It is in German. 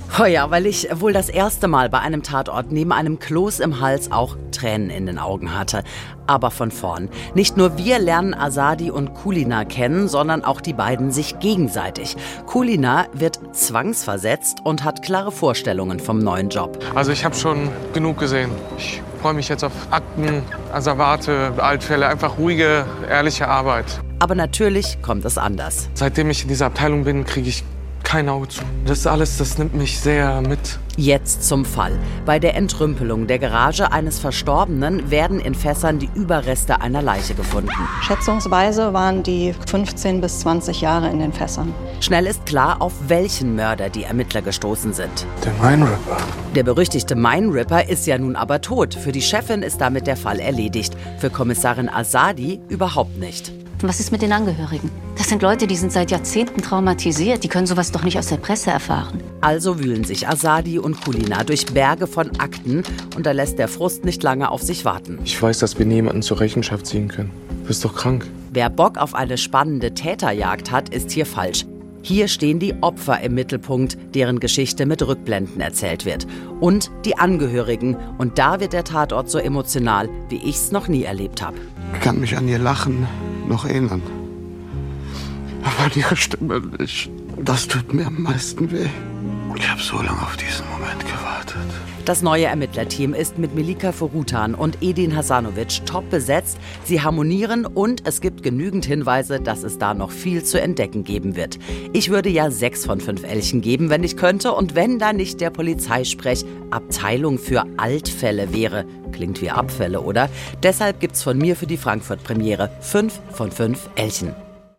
Oh ja, weil ich wohl das erste Mal bei einem Tatort neben einem Kloß im Hals auch Tränen in den Augen hatte. Aber von vorn. Nicht nur wir lernen Azadi und Kulina kennen, sondern auch die beiden sich gegenseitig. Kulina wird zwangsversetzt und hat klare Vorstellungen vom neuen Job. Also ich habe schon genug gesehen. Ich freue mich jetzt auf Akten, Asservate, Altfälle, einfach ruhige, ehrliche Arbeit. Aber natürlich kommt es anders. Seitdem ich in dieser Abteilung bin, kriege ich kein Auge zu. Das alles, das nimmt mich sehr mit. Jetzt zum Fall. Bei der Entrümpelung der Garage eines Verstorbenen werden in Fässern die Überreste einer Leiche gefunden. Schätzungsweise waren die 15 bis 20 Jahre in den Fässern. Schnell ist klar, auf welchen Mörder die Ermittler gestoßen sind. Der Mine Ripper. Der berüchtigte Mine Ripper ist ja nun aber tot. Für die Chefin ist damit der Fall erledigt. Für Kommissarin Azadi überhaupt nicht. Und was ist mit den Angehörigen? Das sind Leute, die sind seit Jahrzehnten traumatisiert. Die können sowas doch nicht aus der Presse erfahren. Also wühlen sich Azadi und Kulina durch Berge von Akten und da lässt der Frust nicht lange auf sich warten. Ich weiß, dass wir niemanden zur Rechenschaft ziehen können. Du bist doch krank. Wer Bock auf eine spannende Täterjagd hat, ist hier falsch. Hier stehen die Opfer im Mittelpunkt, deren Geschichte mit Rückblenden erzählt wird. Und die Angehörigen. Und da wird der Tatort so emotional, wie ich's noch nie erlebt habe. Ich kann mich an ihr Lachen noch erinnern. Aber an ihre Stimme nicht. Das tut mir am meisten weh. Ich habe so lange auf diesen Moment gewartet. Das neue Ermittlerteam ist mit Melika Forutan und Edin Hasanovic top besetzt. Sie harmonieren und es gibt genügend Hinweise, dass es da noch viel zu entdecken geben wird. Ich würde ja 6 von 5 Elchen geben, wenn ich könnte. Und wenn da nicht der Polizeisprech Abteilung für Altfälle wäre. Klingt wie Abfälle, oder? Deshalb gibt's von mir für die Frankfurt-Premiere 5 von 5 Elchen.